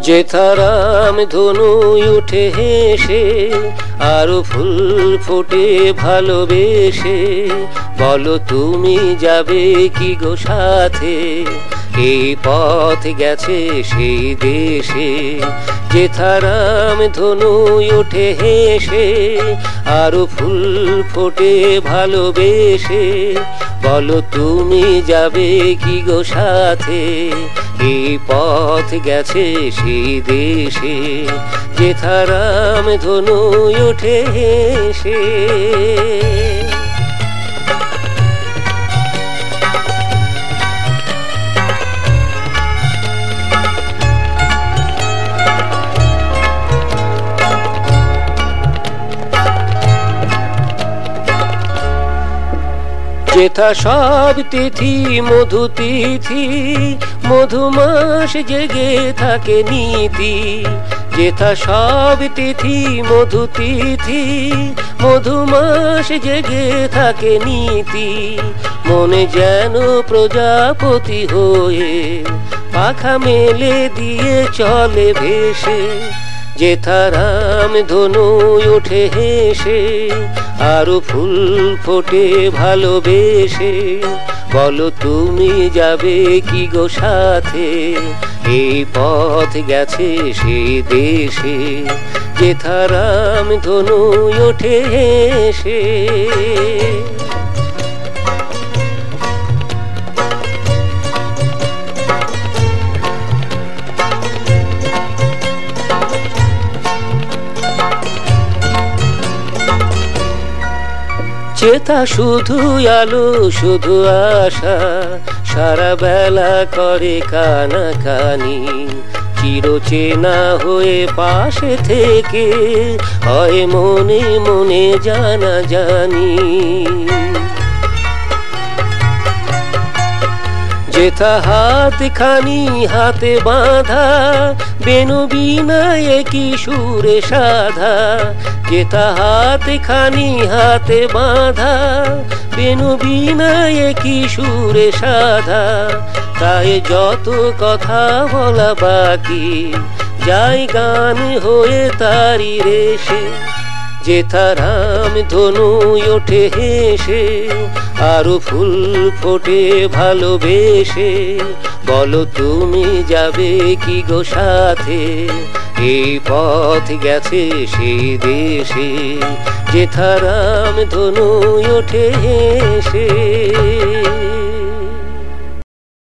যেথারাম ধনু উঠে হেসে আরো ফুল ফোটে ভালোবেসে, বলো তুমি যাবে কি গো সাথে, এই পথ গেছে সেই দেশে। যেথারাম ধনু উঠে হেসে আরো ফুল ফোটে ভালোবেসে, বলো তুমি যাবে কি গো সাথে, এই পথ গেছে সেই দেশে। যেথারাম ধনু উঠে হেসে। যেথা সব তিথি মধু তিথি, মধুমাস জেগে থাকে নীতি। যেথা সব তিথি মধু তিথি, মধুমাস জেগে থাকে নীতি। মনে যেন প্রজাপতি হয়ে পাখা মেলে দিয়ে চলে ভেসে। যেথারাম ধনু উঠে হেসে আরো ফুল ফোটে ভালোবেসে, বলো তুমি যাবে কি গো সাথে, এই পথ গেছে সেই দেশে। যেথারাম ধনু উঠে হেসে। যেথা শুধু আলো শুধু আশা, সারা বেলা করে কানাকানি। চিরচেনা হয়ে পাশে থেকে হয় মনে মনে জানা জানি। যেথা হাত খানি হাতে বাঁধা, বেনু বিনায় কি সুরে সাধা। যেথা হাত খানি হাতে বাঁধা, বেনু বিনায় কি সুরে সাধা। তাই যত কথা বলা বাকি, যাই গান হয়ে তারি রেশে। যেথারাম ধনু ওঠে হেসে আরো ফুল ফোটে ভালোবেসে, বলো তুমি যাবে কি গো সাথে, এই পথ গেছে সেই দেশে। যেথারাম ধনু ওঠে হেসে।